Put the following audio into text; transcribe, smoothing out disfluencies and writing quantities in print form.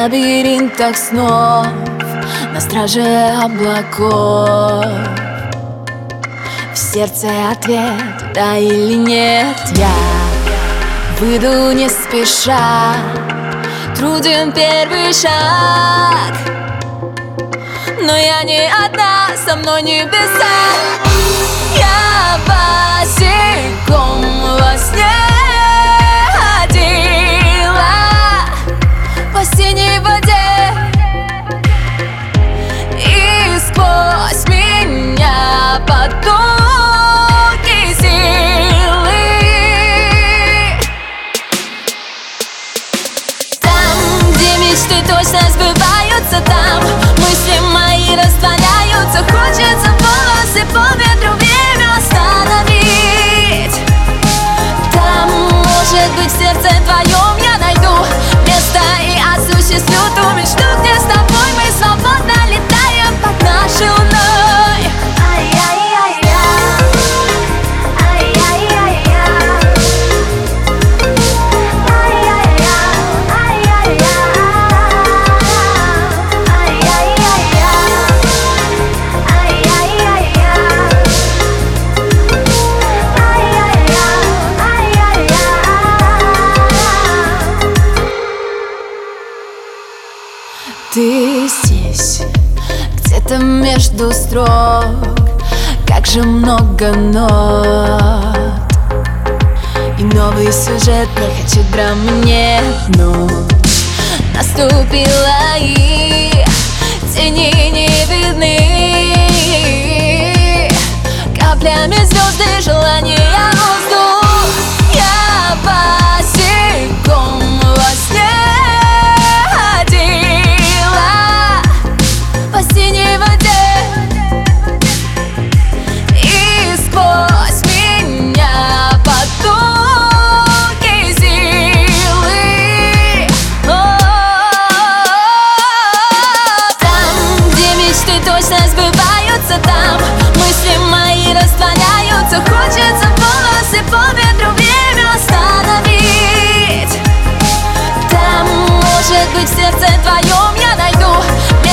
лабиринтах снов, на страже облаков. В сердце ответ, да или нет. Я выйду не спеша, труден первый шаг, но я не одна, со мной небеса. Я босиком во сне ходила по синей воде, и сквозь меня потоки силы. Там, где мечты точно сбываются, там мысли мои растворяются. Хочется волосы по ветру время остановить. Там, может быть, в сердце твоем я найду место и осуществлю ту мечту, где с тобой мы свободно летаем под нашей луной. Ты здесь, где-то между строк, как же много нот. И новый сюжет не хочет драм мне. Ночь наступила, и тени не видны. Каплями звезды желания воздух. Я босиком во сне по синей воде, и сквозь меня потоки силы. Там, где мечты точно сбываются, там мысли мои растворяются. Хочется волосы по ветру время остановить. Там, может быть, в сердце твоем я найду